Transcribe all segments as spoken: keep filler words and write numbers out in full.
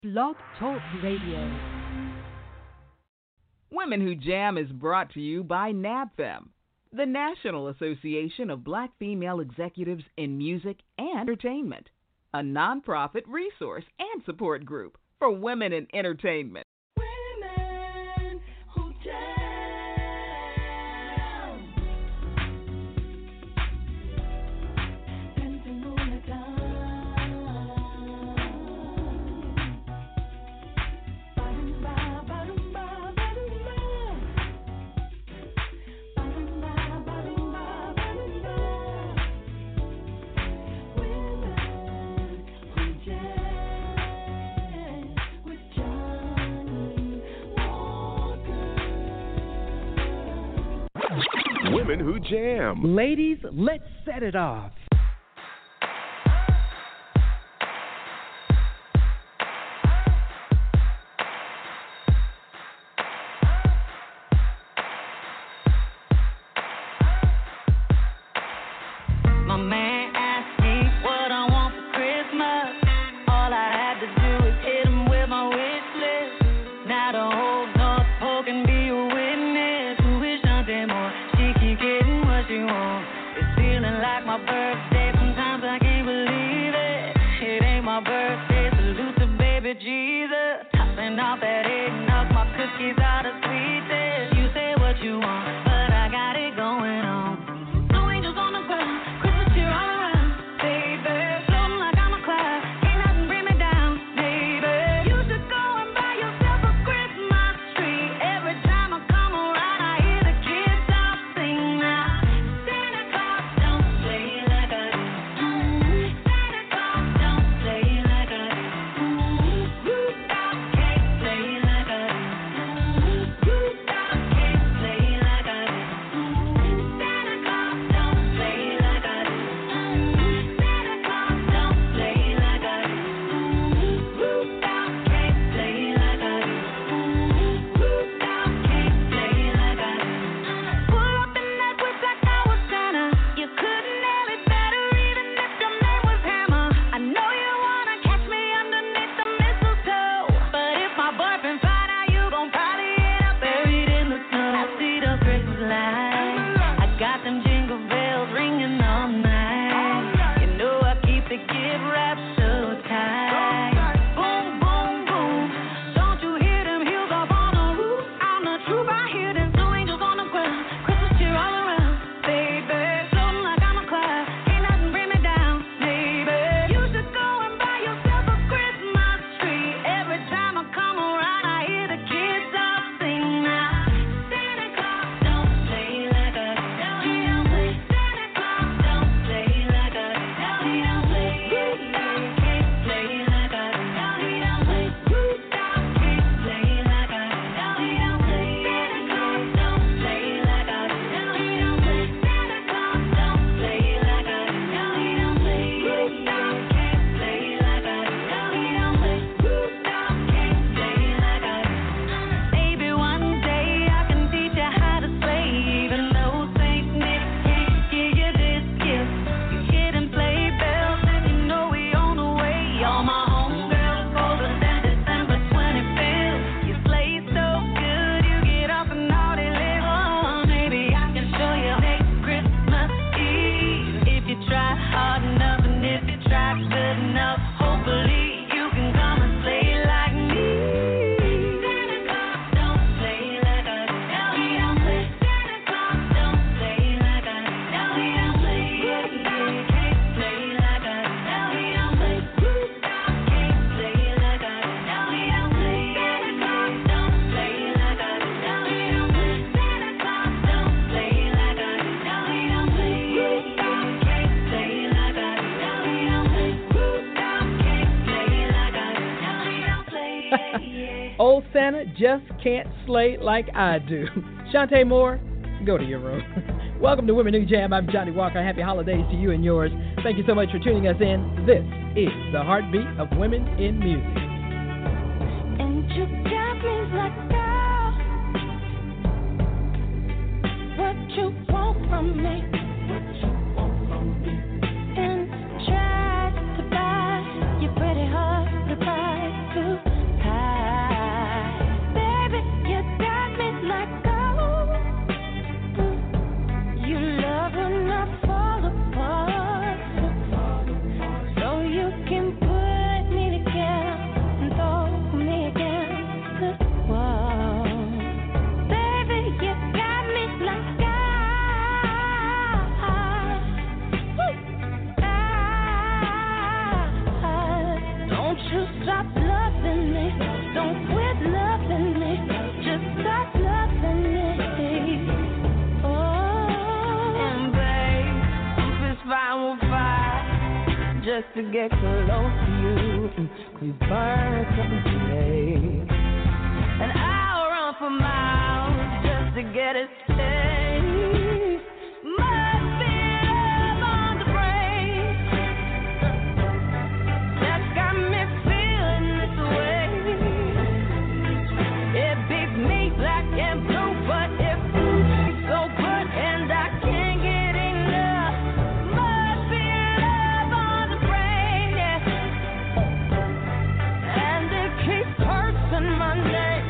Blog Talk Radio. Women Who Jam is brought to you by NABFEM, the National Association of Black Female Executives in Music and Entertainment, a nonprofit resource and support group for women in entertainment. Women Who Jam. Dancing all the time. Ba-dum-ba, ba-dum-ba, ba-dum-ba. Ba-dum-ba, ba-dum-ba, ba-dum-ba. Women Who Jam with Johnny Walker. Women Who Jam. Ladies, let's set it off. My man asked me what I want for Christmas. All I had to do is hit him with my wish list. Now the whole North Pole can be a witness. Who is Shantae Moore? She keep getting what she wants. It's feeling like my birthday. Sometimes I can't believe it. It ain't my birthday. Salute to baby Jesus. Topping off that eggnog. My cookies are the sweetest. You say what you want, but I got it going on. No angels on the ground, Christmas cheer all around, baby. Floating like I'm a cloud, ain't nothing bring me down, baby. You should go and buy yourself a Christmas tree. Every time I come around, I hear the kids all sing now. Santa Claus don't play like I do. Santa Claus don't play like I do. Rudolph can't play like I do. Rudolph can't play like I do. Santa Claus don't play like I do. Santa Claus don't play like I do. Rudolph can't play like I do. Rudolph can't play like I do. Pull up in that whip like I was Santa. You couldn't have it better even if your name was Hammer. I know you wanna catch me underneath the mistletoe, but if my boyfriend find out, you gon' probably end up buried in the snow. I see the Christmas lights. I got them jingle bells ringing all night. You know I keep the gift wrapped so tight. Boom, boom, boom. Don't you hear them heels up on the roof? I'm the truth. I hear them two angels on the ground. Christmas cheer all around, baby. Floating like I'm a cloud. Ain't nothing bring me down, baby. You should go and buy yourself a Christmas tree. Every time I come around, I hear the kids all sing now. Santa Claus don't play like I do. Santa Claus don't play like I do. Rudolph can't play like I do. Rudolph can't play like I do. Santa Claus don't play like I do. Santa Claus don't play like I do. Rudolph can't play like I do. Rudolph can't play like I do. Maybe one day I can teach you how to slay, even though Saint Nick can't give you this gift. You hear them sleigh bells and you know we on the way. All my homegirls colder than December twenty-fifth. You slay so good you get off and all they live. Oh, maybe I can show you next Christmas Eve if you try hard enough and if you try good enough. Hopefully you can come and slay like me. Santa Claus don't play like I do. Santa Claus don't play like I do. Rudolph can't play like I do. Rudolph can't play like I do. Santa Claus don't play like I do. Santa Claus don't play like I do. Rudolph can't play like I do. Rudolph can't play like I do. Old Santa just can't slay like I do. Shantae Moore, go to your room. Welcome to Women Who Jam. I'm Johnny Walker. Happy holidays to you and yours. Thank you so much for tuning us in. This is the heartbeat of women in music. And you got me like, girl, what you want from me? And try to buy your pretty heart goodbye too. get close to you. We burn something today. And I'll run for miles just to get a taste. Must be love on the brain that's got me feeling this way. It beats me black and blue, but it feels so good and I can't get enough. Must be love on the brain, yeah. And it keeps hurting my neck.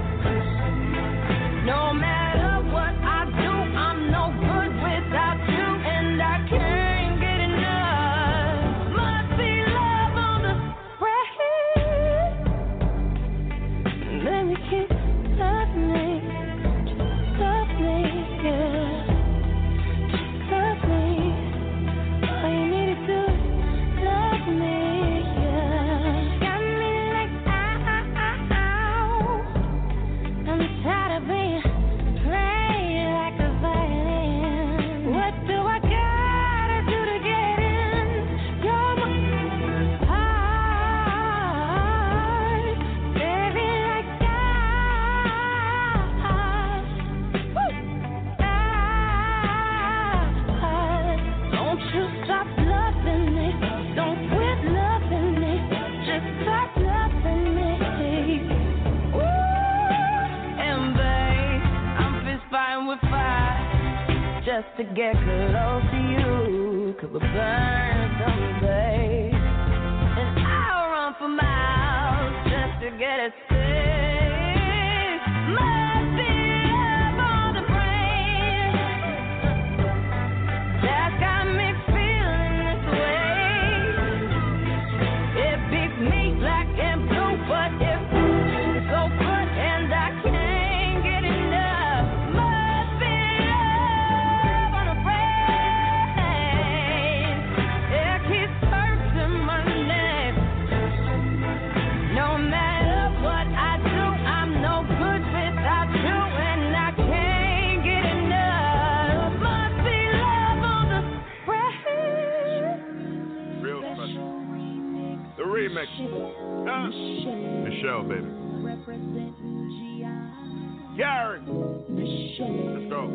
No matter what I do, I'm no good without you, and I can't get enough. Must be love on the brain. Let me keep loving me, just love me, yeah. Just love me. All you need to do is love me, yeah. Got me like ow. I'm tired of being played like a violin. What do I gotta do to get in your heart? Baby, like that. Woo! Ah, don't you stop loving me. Don't quit loving me. Just stop loving me. Ooh, and babe, I'm fist fighting with fire just to get close to you. Could we burn someday? And I'll run for miles just to get a taste. Must be love on the brain that's got me feeling this way. It beats me black and blue, but it feels so good and I can't get enough. Must be love on the brain. It keeps hurting my neck. No matter what I do, I'm no good without you, and I can't get enough. Must be love on the brain. Real special. The remix. Huh? Michelle, baby. Gary. Let's go.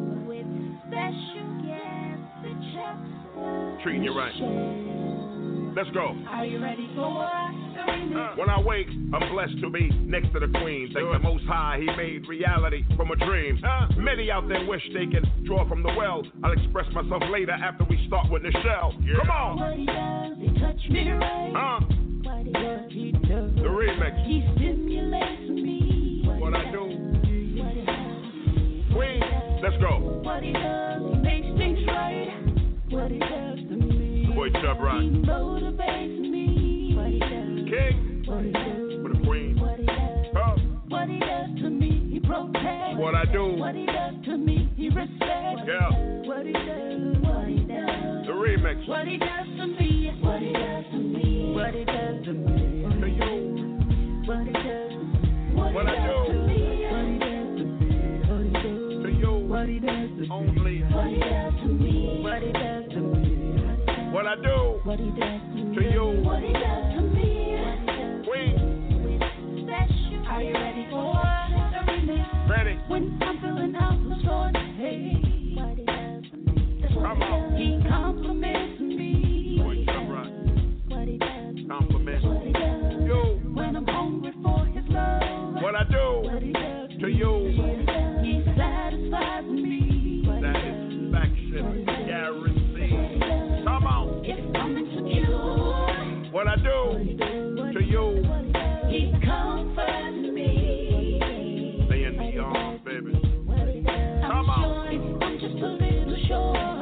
Treating you right. Let's go. Are you ready for what? Uh, When I wake, I'm blessed to be next to the queen. Thank the Most High, He made reality from a dream. Uh, Many out there wish they can draw from the well. I'll express myself later after we start with Nichelle. Yeah. Come on. What he does, he touch me right. Uh, What he does, he does. the remix. He stimulates me. What I do. What he does, Queen, let's go. what he does, he makes things right. What he does to me, Boy Chubb he Rock. motivates me. What he does, King what he does, for the queen. what he does, Oh, what he does to me, he protects. what I do. What he does to me, he respects. Yeah. What he does, what he does, The remix. what he does to me, what he does to me, what he does to me, To you. what he does, what, What he I does do. to me, what he does to me, what he does, To you. what he does to me, Only. what he does to me, what he does to me, What I do. what he does to me, To you. what he does to me, what he does. Queen. Are you ready for the remix? Ready. When I'm feeling out of sorts, hey, what he does to me, that's what Come he on. does. He compliments me. Boy Chubb Rock. What he does, Compliment. what he does. You. When I'm hungry for his love, What I do. what he does To you. what he does. He satisfies me. What he does, Satisfaction guaranteed. Come on. if I'm insecure, What I do. To you. he comforts me. Stay in the arms, baby. What he does, Come I'm on. sure I'm just a little sure.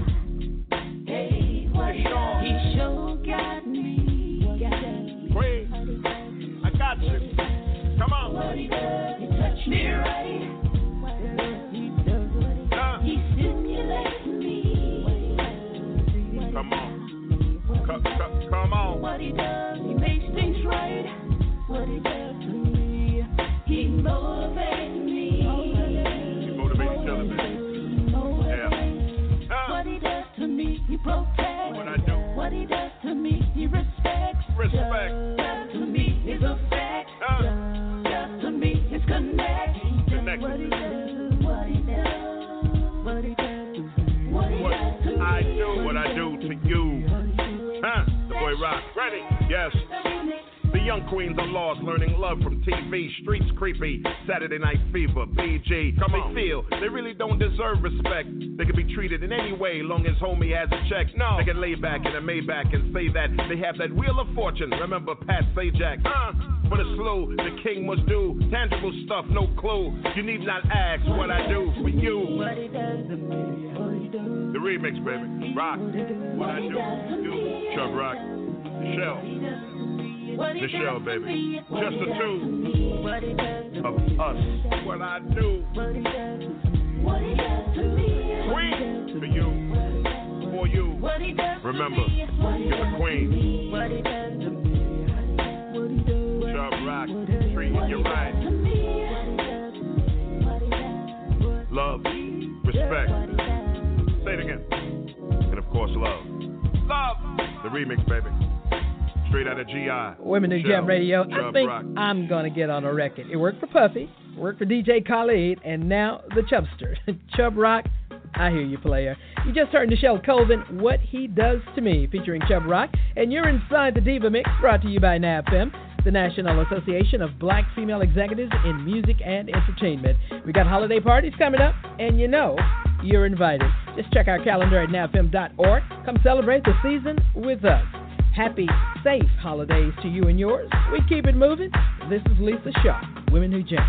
Hey, what he does, he sure got me. Queen. I got you. Come on. What he does, he touch me right. He does what he does. Huh? He stimulates me. Come on. Come, come, come on. What he does, he makes things right. What he does to me, he motivates me. You motivate each other, baby. Yeah. Huh? What he does to me, he protects. What I do. What he does to me, he Yes. The young queens are lost, learning love from T V. Streets creepy, Saturday Night Fever, B G. Come they on. Feel they really don't deserve respect. They can be treated in any way, long as homie has a check. No, they can lay back in a Maybach and say that they have that wheel of fortune. Remember Pat Sajak? Uh, for the slew, the king must do tangible stuff, no clue. You need not ask what I do for you. The remix, baby. Rock. What I do for you. Chubb Rock. Shell. The shell, baby. Just the two of us. What I do. Queen for you. For you. Remember, you're the queen. Chubb Rock. Treating you right. Love. Respect. Say it again. And of course, love. Love. The remix, baby. Straight out of G I. Women New Jam Radio. I think Rock. I'm going to get on a record. It worked for Puffy, worked for D J Khaled, and now the Chubster. Chubb Rock, I hear you, player. You just heard Nichelle Colvin, What He Does to Me, featuring Chubb Rock. And you're inside the Diva Mix, brought to you by NABFEM, the National Association of Black Female Executives in Music and Entertainment. We got holiday parties coming up, and you know you're invited. Just check our calendar at nabfem dot org. Come celebrate the season with us. Happy, safe holidays to you and yours. We keep it moving. This is Lisa Shaw, Women Who Jam.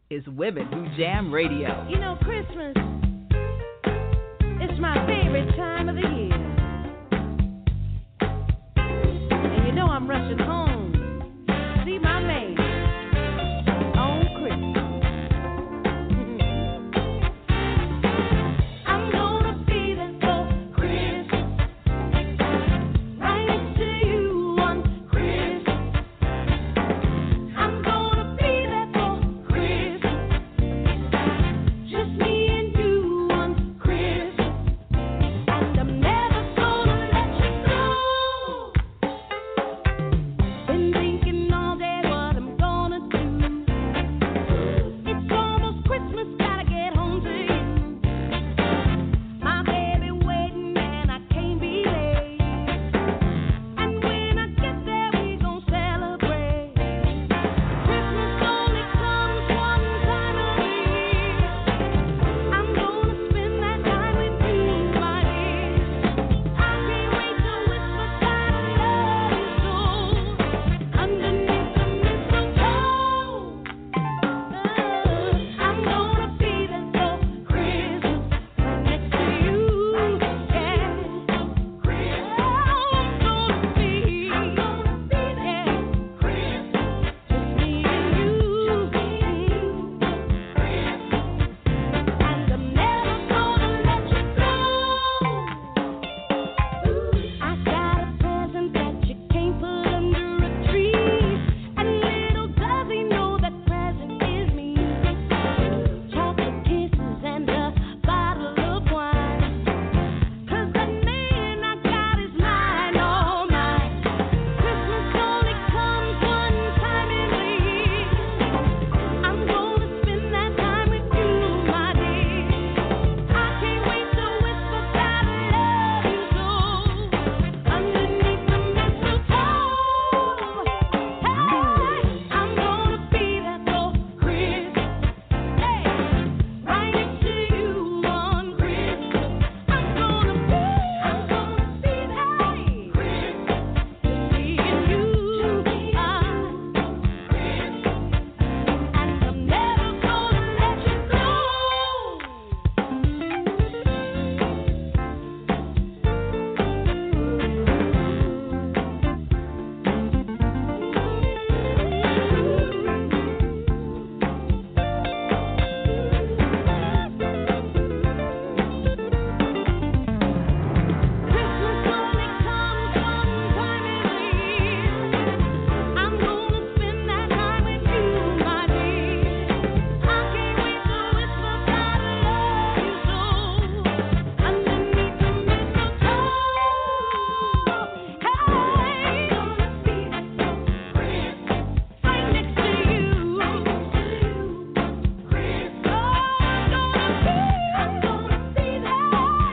is Women Who Jam Radio. You know, Christmas, it's my favorite time of the year. And you know I'm rushing home to see my maid on Christmas. I'm gonna be there for Christmas, right next to you on Christmas. I'm gonna be there for Christmas, just me and you on Christmas. And I'm never gonna let you go. Been thinking all day what I'm gonna do. It's almost Christmas, gotta get home to you. My baby waiting and I can't be late. And when I get there we gon' celebrate. Christmas only comes one time a year. I'm gonna spend that time with you, my dear. I can't wait to whisper that I love you so underneath the mistletoe. I'm gonna be there for Christmas, right next to you. Yeah, Christmas. I'm gonna be, I'm gonna be there. Christmas, just me and you. And I'm never gonna let you go. I got a present that you can't put under a tree, and little does he know that present is me. Chocolate kisses and a bottle of wine, 'cause the man I got is mine, all mine. Christmas only comes one time in a year. I'm gonna spend that time with you, my dear. I can't wait to whisper that I love you so underneath the mistletoe. Hey, I'm gonna be there for Christmas. Hey, right next to you on Christmas. I'm gonna be, I'm gonna be there. Christmas, just me and you. Ah, Christmas, and I'm never gonna let you go. Christmas only comes one time in a year. I'm gonna spend that time with you, my dear. I can't wait to whisper that I love you so underneath the mistletoe. Hey, gonna be there for Christmas, right next to you. Christmas, oh, I'm gonna be, I'm gonna be there.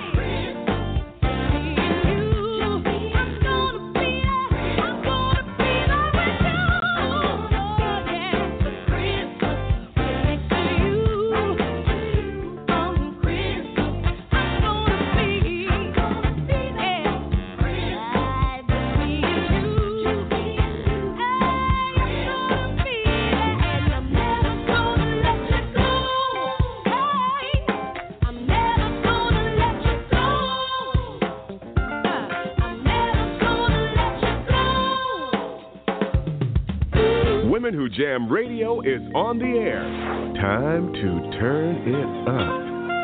Me and you, I'm gonna be there. I'm gonna be there with you. Oh yeah, for Christmas, right next to you on Christmas. I'm gonna be, gonna be there. Right, just me and you. Hey, I'm gonna be there, and I'm never gonna let you go. Hey, I'm never gonna let you go. I'm never gonna let you go. Women Who Jam Radio is on the air. Time to turn it up.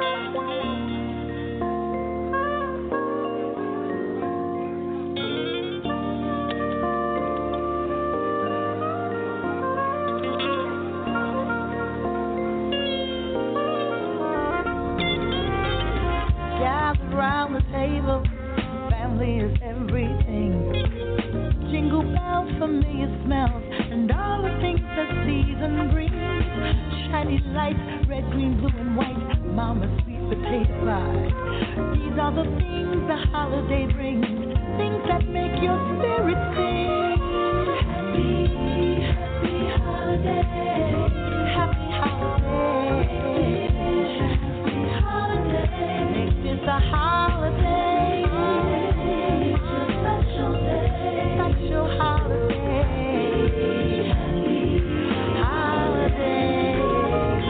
Gather round the table, family is everything. Jingle bells, familiar smells, and all the things that season brings. Shiny lights, red, green, blue, and white, mama's sweet potato pie. These are the things the holiday brings, things that make your spirit sing. Happy, happy holiday, happy holiday, happy holiday. Make this a holiday, it's a special day, special holiday, happy holiday.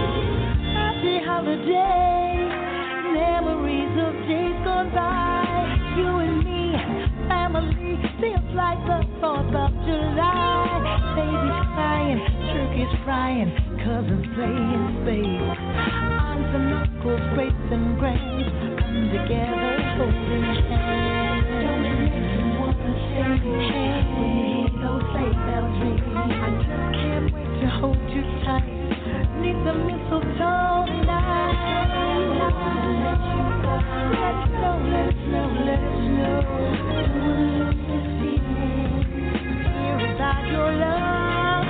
Babies crying, cousins playing spades. Aunts and uncles, greats and grands come together holding hands. Don't it make you wanna say hey when you hear those sleigh bells ring? I just can't wait to hold you tight, neath the mistletoe tonight. Let us know, let us know, let us know. Don't wanna lose this feeling here without your love.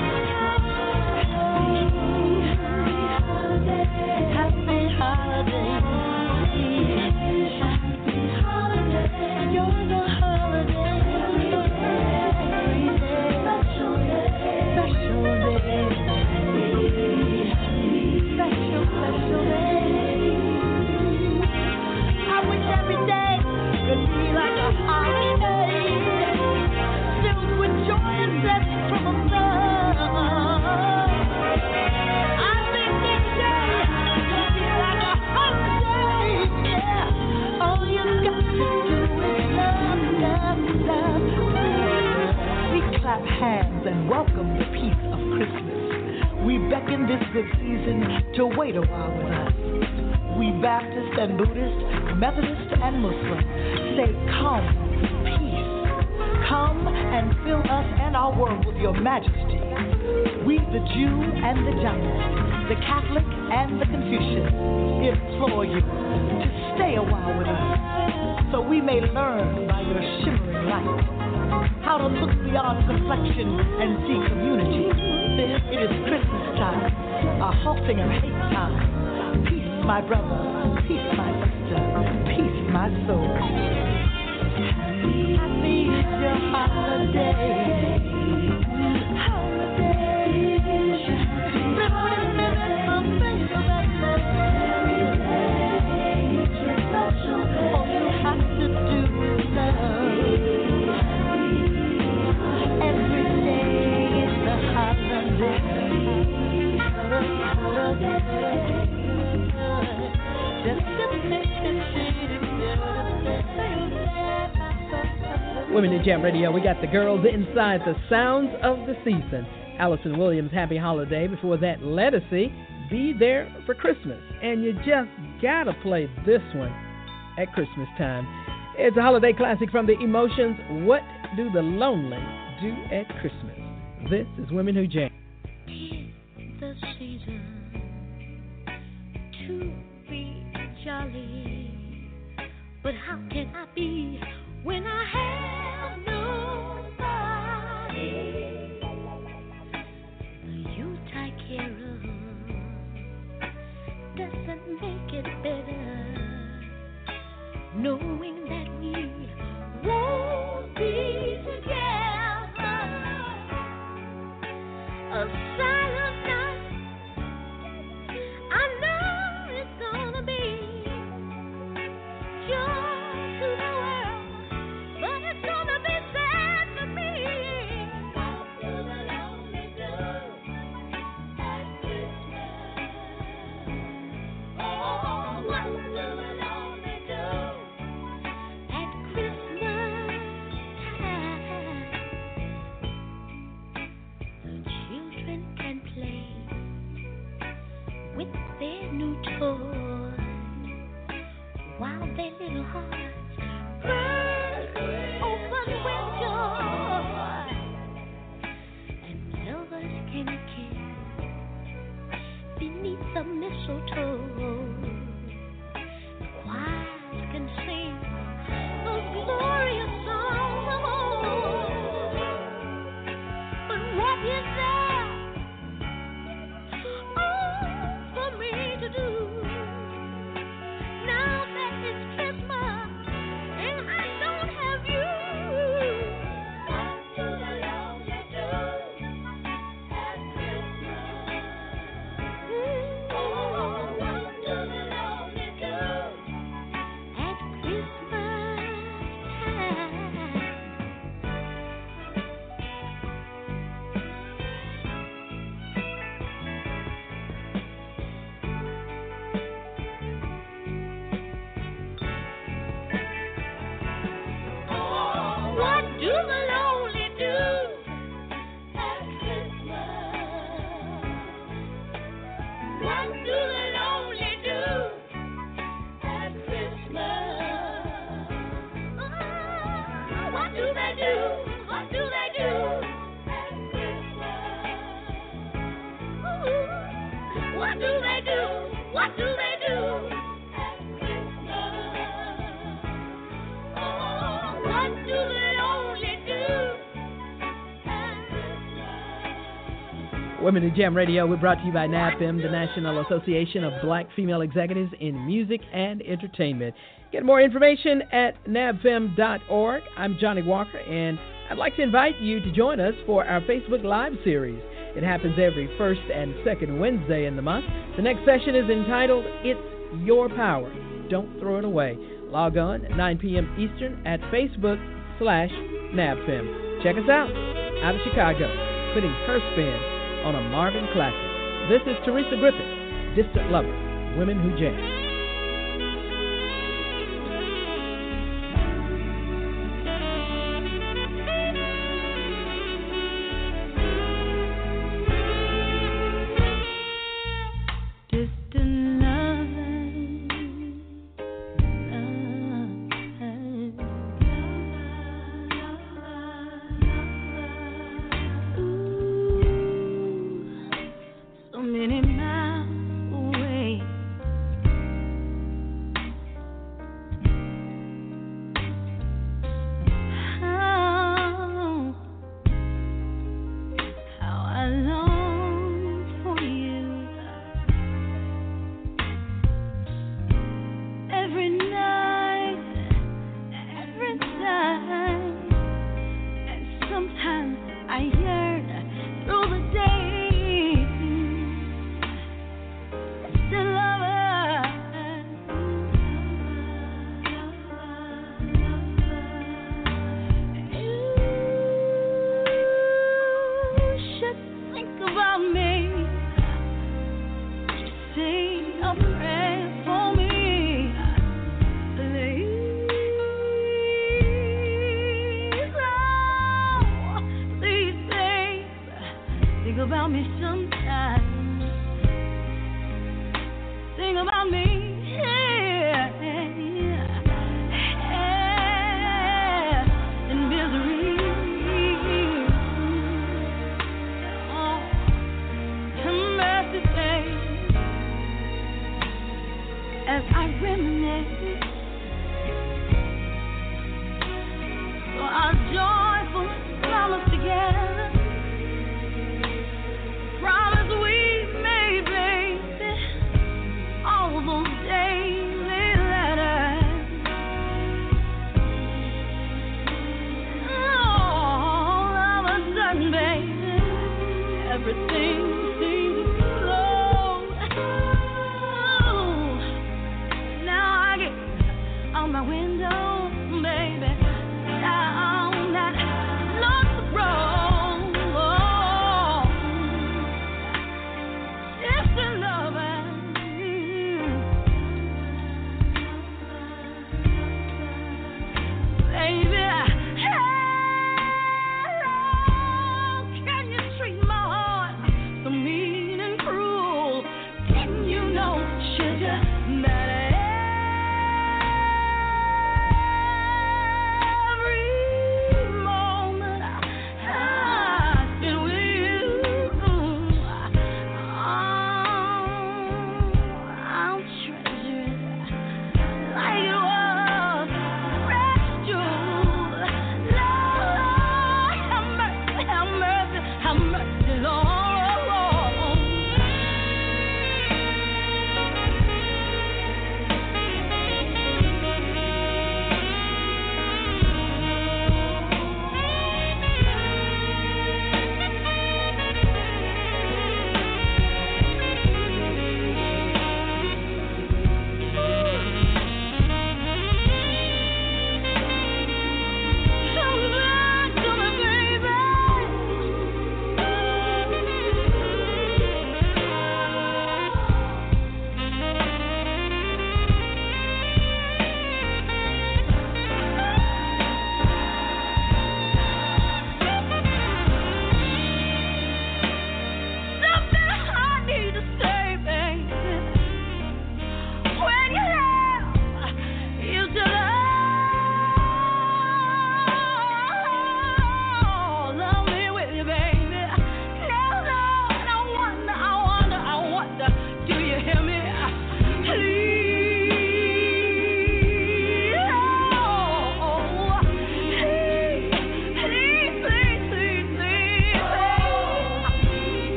Happy holidays. Happy holidays. You're the holiday. Every day. Special day. Special day. Special, special day. I wish every day could be like a holiday, filled with joy and blessings from above. I think this day could be like a holiday, yeah. All you got to do is love, love, love, love. We clap hands and welcome the peace of Christmas. We beckon this good season to wait a while with us. We Baptist and Buddhist, Methodist and Muslim say, come, peace, come and fill us and our world with your majesty. We, the Jew and the Jainist, the Catholic and the Confucian, implore you to stay a while with us, so we may learn by your shimmering light how to look beyond complexion and see community. It is Christmas time, a halting of hate time. Peace, my brother, peace, my sister, peace, my soul. Happy is your holiday. Holiday. All you have to do is love. Every day is a holiday. Women in Jam Radio, we got the girls inside the sounds of the season. Allison Williams, Happy Holiday. Before that, Lettucey, Be There for Christmas. And you just gotta play this one at Christmas time. It's a holiday classic from the Emotions, What Do the Lonely Do at Christmas? This is Women Who Jam. Tis the season to be jolly, but how can I be when I have nobody? The youth I care of doesn't make it better, knowing that we won't be together. A silent night, I know it's gonna be joy to the world, but it's gonna be sad for me. What do the lonely do at Christmas? Oh, what do the lonely do at Christmas time? The children can play with their new toys while their little hearts burn open with joy, and lovers can kiss beneath the mistletoe. Choirs can sing a glorious song of old. But what is there oh, for me to do now that it's Christmas and I don't have you? What do the lonely do at Christmas? What do they do at Christmas? Oh, what do they only do at Christmas? Women in Jam Radio, we're brought to you by NABFEM, the National Association of Black Female Executives in Music and Entertainment. Get more information at nabfem dot org. I'm Johnny Walker, and I'd like to invite you to join us for our Facebook Live series. It happens every first and second Wednesday in the month. The next session is entitled, It's Your Power. Don't throw it away. Log on at nine p.m. Eastern at Facebook slash NABFEM. Check us out. Out of Chicago, putting her spin on a Marvin classic. This is Teresa Griffith, Distant Lover, Women Who Jam.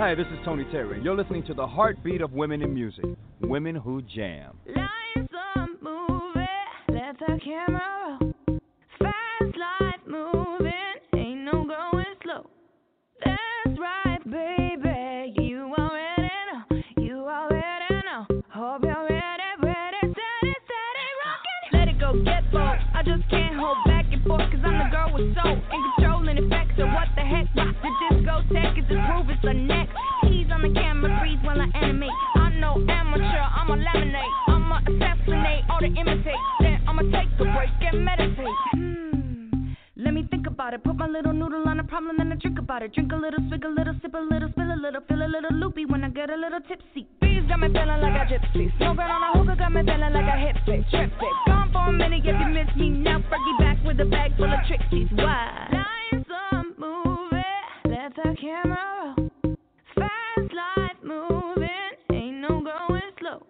Hi, this is Tony Terry. You're listening to the heartbeat of women in music, Women Who Jam. Lines are moving, let the camera roll. Fast life moving, ain't no going slow. That's right, baby, you already know, you already know. Hope you're ready, ready, steady, steady, rockin'. Let it go, get bold, I just can't hold back and forth, cause I'm the girl with soul, in control and effects, so what the heck, rock the discotheque, is just prove it's the next. Keys on the camera, freeze while I animate, I know amateur, I'ma laminate, I'ma assassinate, or to imitate, then I'ma take a break and meditate. Hmm, let me think about it, put my little noodle on a problem, then I drink about it, drink a little, swig a little, sip a little, spill a little, feel a little loopy when I get a little tipsy. Bees got me feeling like a gypsy, smoking on a hookah got me feeling like a hipster, trip it, gone for a minute if you miss me now, Fergie back with a bag full of tricksies. Why? Lines are moving, let the camera roll. Fast life moving, ain't no going slow.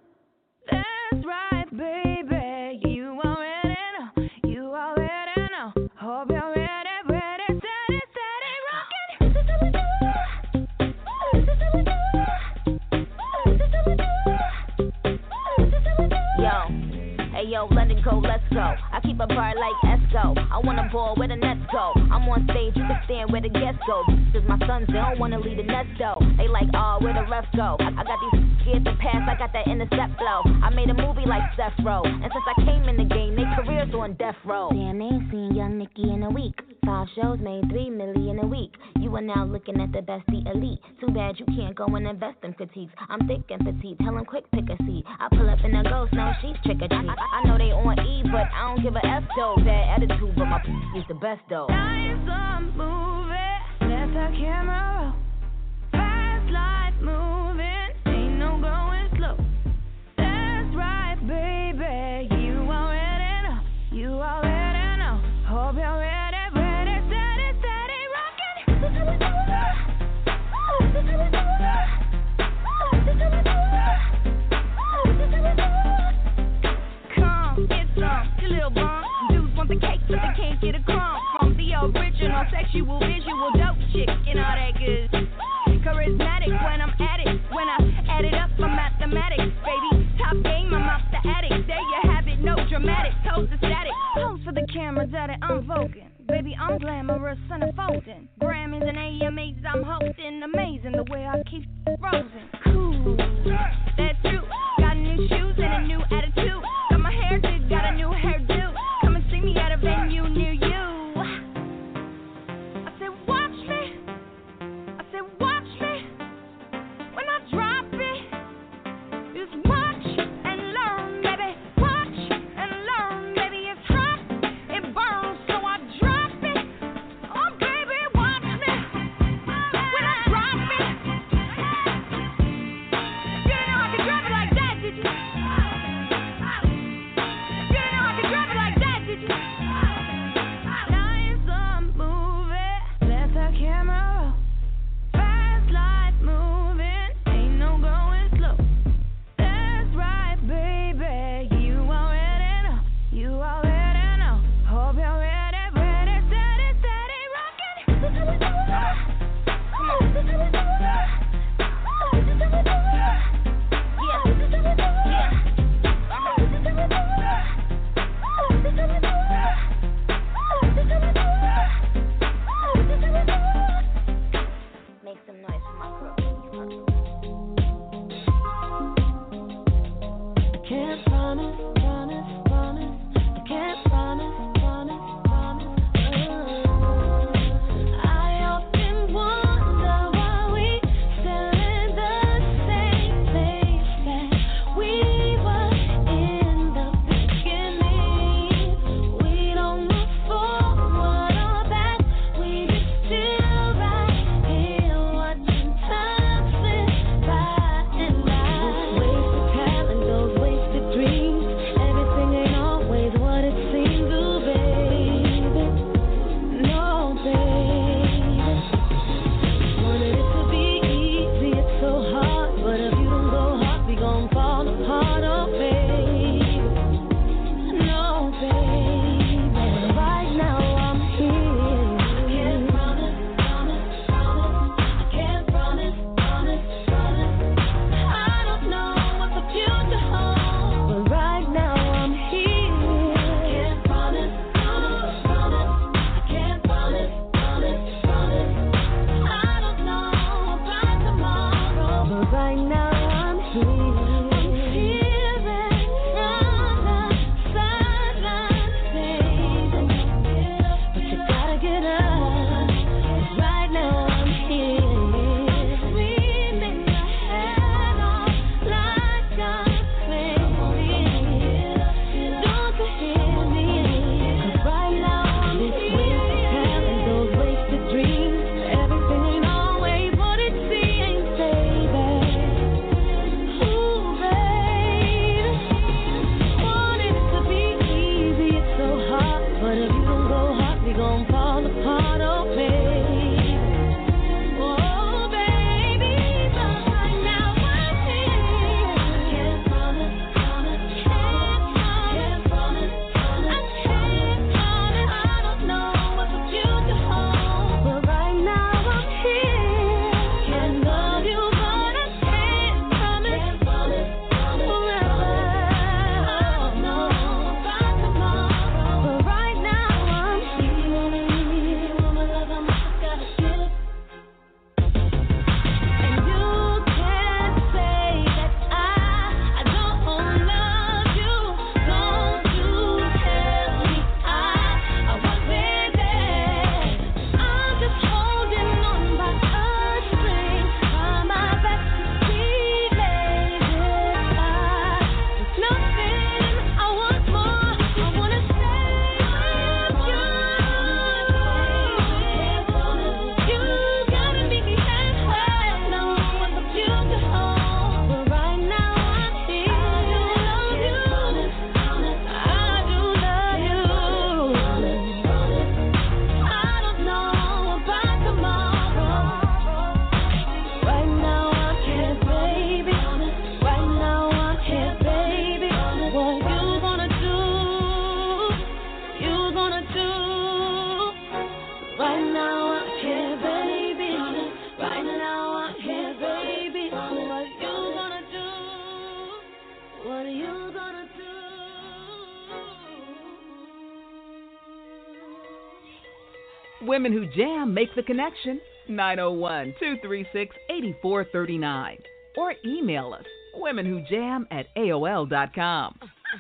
That's right, baby, you already know, you already know. Hope you're ready, ready, steady, steady, rockin'. This is how we do it. This is how we do it. This is how we do it. This is how we do it. Yo, hey yo, let it go, let's go. I keep a bar like Esco. I wanna ball where the nets go. I'm on stage, you can stand where the guests go. Cause my sons, they don't wanna leave the nest though. They like, oh, where the refs go. I, I got these scared to pass, I got that intercept flow. I made a movie like Seth Row. And since I came in the game, they careers on death row. Damn, they ain't seen Young Nicky in a week. Five shows made three million a week. You are now looking at the best, the elite. Too bad you can't go and invest in critiques. I'm thick and petite, tell them quick pick a seat. I pull up in a ghost, no, she's trick or treat. I, I know they on E, but I don't give a F though. Bad attitude, but my p- is the best though. Lines are moving, let the camera roll. Fast life moving, ain't no going slow. That's right, baby, you already know, you already know. Hope you're ready, ready, steady, steady, rockin'. This is how we do it. This is how we do it. This is how we do it. This is how we do it. Come, get some, you little bum. Dudes want the cake, but they can't get a crumb. From the original, sexual, visual, dope chick, and all that good. Charismatic when I'm at it. When I add it up, I'm mathematics, baby. Top game, I'm off the attic. There you have it, no dramatic, toes to static. Pose for the camera, daddy, I'm voguing. Baby, I'm glamorous, centerfolding. Grammys and A M As, I'm hosting. Amazing the way I keep frozen. Cool, that's true. Got new shoes and a new attitude. Got my hair did, got a new hairdo. Come and see me at a venue near you. I said, watch me. I said, watch me. When I drop it, just watch and learn, baby. Watch and learn, baby. It's hot, it burns, so I drop it. Oh, baby, watch me. When I drop it, you didn't know I could drop it like that, did you? You didn't know I could drop it like that, did you? Lines are moving, let the camera roll. Fast life moving, ain't no going slow. That's right. Women Who Jam make the connection. nine oh one, two three six, eight four three nine. Or email us, womenwhojam at A O L dot com.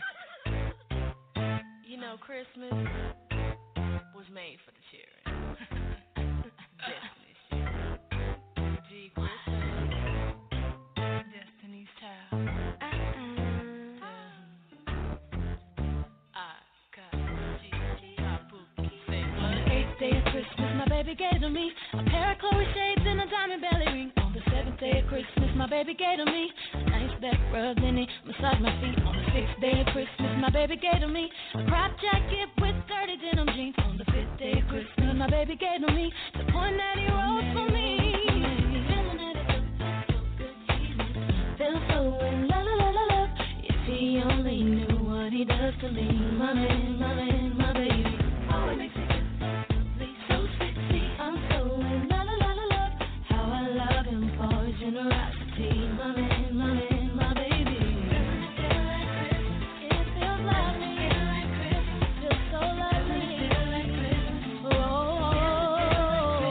You know, Christmas was made for the children. Destiny's Child. G. Christmas. Destiny's Child. Day of Christmas, my baby gave to me a pair of Chloe shades and a diamond belly ring. On the seventh day of Christmas, my baby gave to me a nice back rub, then he massaged my feet. On the sixth day of Christmas, my baby gave to me a crop jacket with dirty denim jeans. On the fifth day of Christmas, my baby gave to me the point that he wrote for me. Feeling that it feels so in la la la la la. If he only knew what he does to me, my man, my man, my baby. Oh, it makes me generosity, my man, my man, my baby. It feels lovely, feels so lovely. Oh,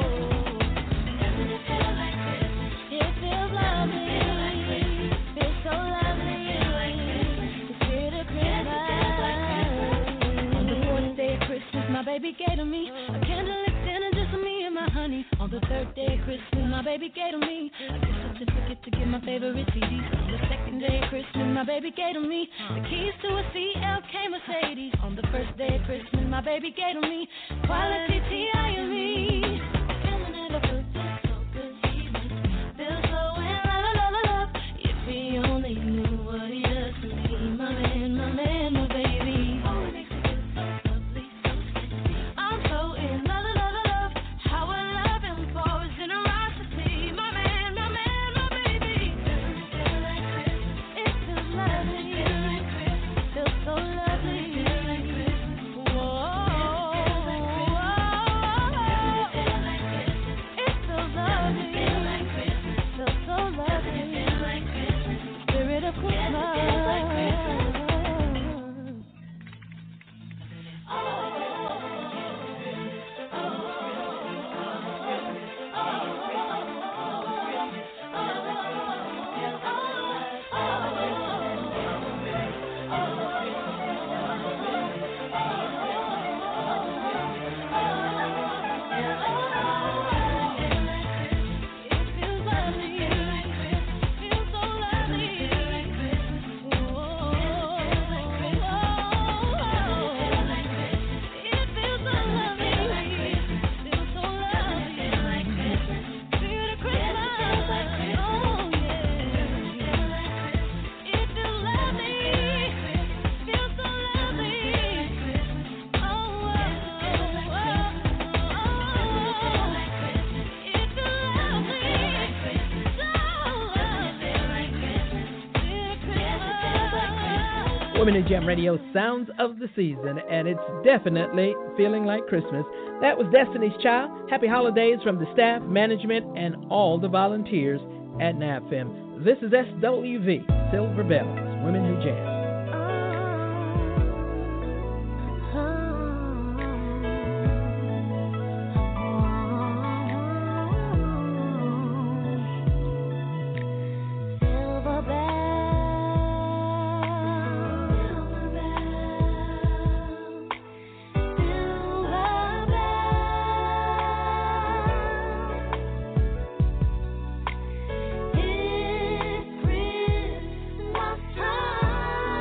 it feels lovely, feels so lovely. The spirit of Christmas. On the fourth day of Christmas, my baby gave to me a candlelit dinner just for me and my honey. On the third day of Christmas, my baby gave to me a gift certificate to get my favorite C Ds. On the second day of Christmas, my baby gave to me the keys to a C L K Mercedes. On the first day of Christmas, my baby gave to me quality T I and me. Feeling that it feels so good, feels so in la la la la la. If he only knew what he does to me, my man, my man, my baby. Oh, it makes me feel so lovely, so sexy. I'm so in la la la la la. How I love him for his generosity, my man, my man, my baby. It feels lovely, feels so lovely. Whoa, it feels lovely, feels so lovely. Spirit of Christmas. Women in Jam Radio, sounds of the season, and it's definitely feeling like Christmas. That was Destiny's Child. Happy holidays from the staff, management, and all the volunteers at NABFEM. This is S W V, Silver Bells, Women Who Jam. It's Christmas time.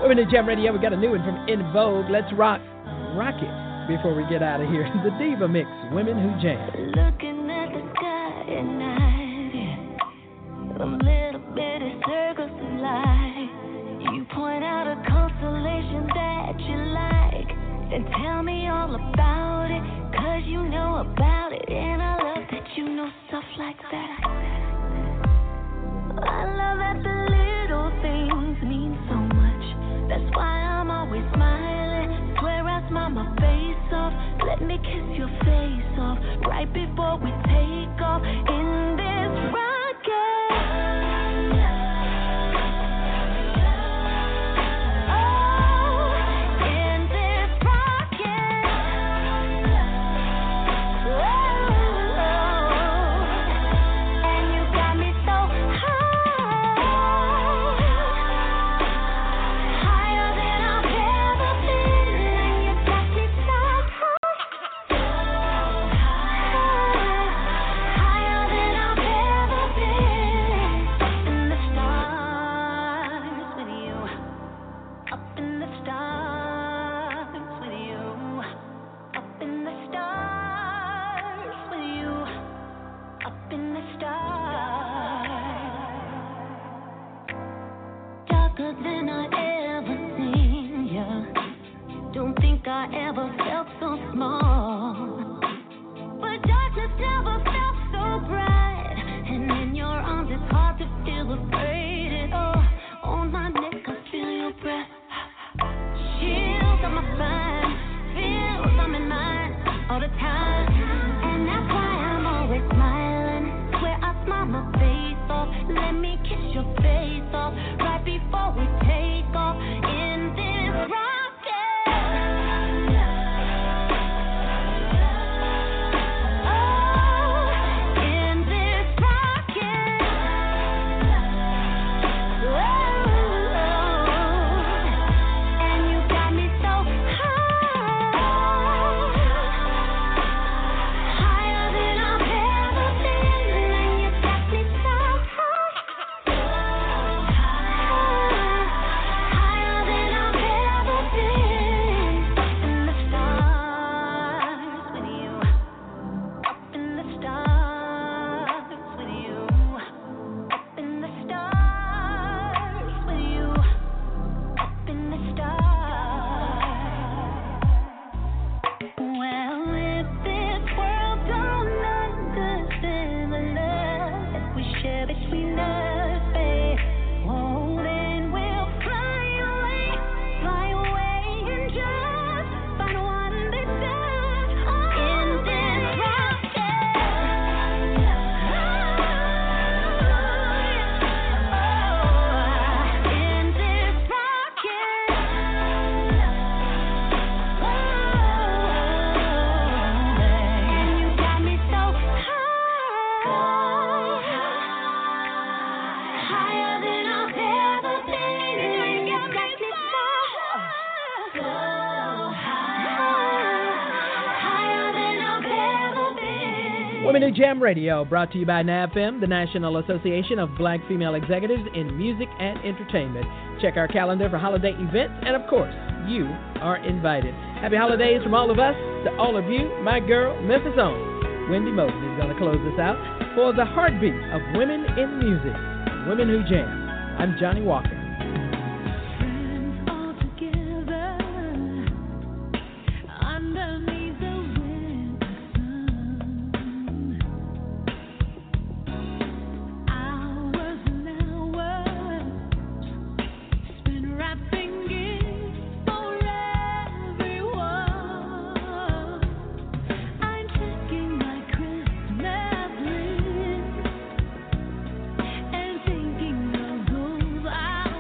Women in Jam Radio, we got a new one from In Vogue. Let's rock, rock it before we get out of here. The Diva Mix, Women Who Jam. Looking at the sky at night, yeah. Some little bitty circles of light. You point out a constellation that you like, then tell me all about it, cause you know about it. And I love that you know stuff like that. I love that the little things mean so much. That's why I'm always smiling. Swear I smile my face off. Let me kiss your face off right before we take off in this rocket. Oh, in this rocket. Oh, and you got me so high, higher than I've ever been, and you got me so high, higher than I've ever been. Up in the stars with you, up in the stars with you, up in the stars with you, up in the stars. Darker than I ever seen ya. Don't think I ever felt so small. But darkness never felt so bright. And in your arms it's hard to feel afraid at all. On my neck I feel your breath. Chills on my spine. Feels I'm in mine all the time. And that's why I'm always smiling. Swear I smile my face off. Let me kiss your face off right before we take off in this rocket. Oh, in this rocket. Oh, and you got me so high, higher than I've ever been, and you got me so high, higher than I've ever been. In the stars with you, up in the stars with you, up in the stars with you, up in the stars. Well, if this world don't understand the love that we share between us, babe, oh, then we'll fly away, fly away and just find one that does. In this rocket. Oh, in this rocket. Oh, and you got me so high, higher than I've ever been. And you got me so high, higher than I've ever been. Women Who Jam Radio, brought to you by NABFEM, the National Association of Black Female Executives in Music and Entertainment. Check our calendar for holiday events, and of course, you are invited. Happy holidays from all of us to all of you. My girl, Memphis own Wendy Mosley is going to close this out for the heartbeat of women in music. Women Who Jam. I'm Johnny Walker. Friends all together underneath the winter sun. Hours and hours spent wrapping gifts for everyone. I'm checking my Christmas list and thinking of those I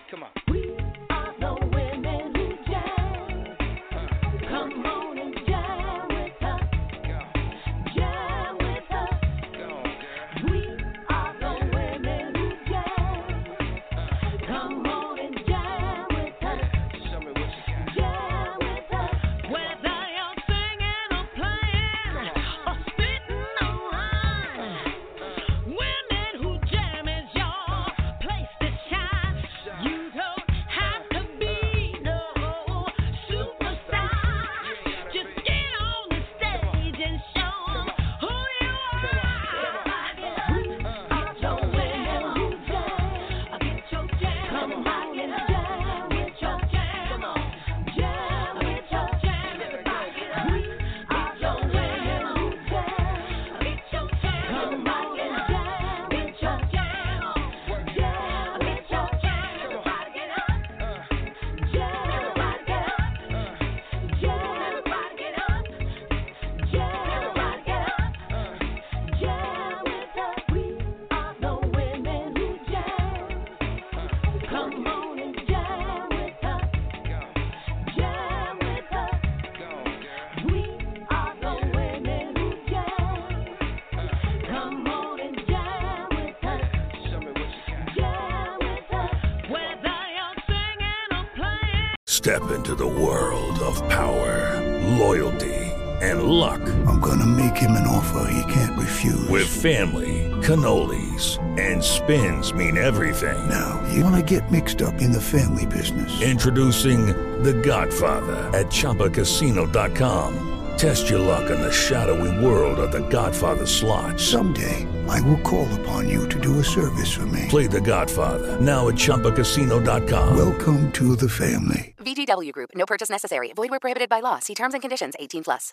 Come on. We are the women who jam. Come on and jam with us. Jam with us. We are the women who jam. Come on and jam with us. Show me what you got. Jam with us. Whether you're singing or playing or spitting or rhyme, women who jam is your place to shine. You don't have to be no superstar. Just get on the stage and show 'em who you are. We are the women who jam. Get your jam. Come on and jam with your jam. Jam with your jam. Everybody, we are the women who jam. Get your jam. Come on and jam with your jam. Jam with your jam. Everybody get up. Jam. Everybody get up. Jam. Everybody get up. Jam. Everybody get up. Jam with us. We are the women who jam. Come on and jam with us. Jam with us. We are the women who jam. Come on and jam with us. Show me what you got. Jam with us. Whether you're singing or playing. Step into the world of power, loyalty, and luck. I'm gonna make him an offer he can't refuse. With family, cannolis, and spins mean everything. Now, you wanna get mixed up in the family business. Introducing The Godfather at Chumba Casino dot com. Test your luck in the shadowy world of The Godfather slot. Someday, I will call upon you to do a service for me. Play The Godfather now at Chumba Casino dot com. Welcome to the family. V G W Group. No purchase necessary. Void where prohibited by law. See terms and conditions. eighteen plus.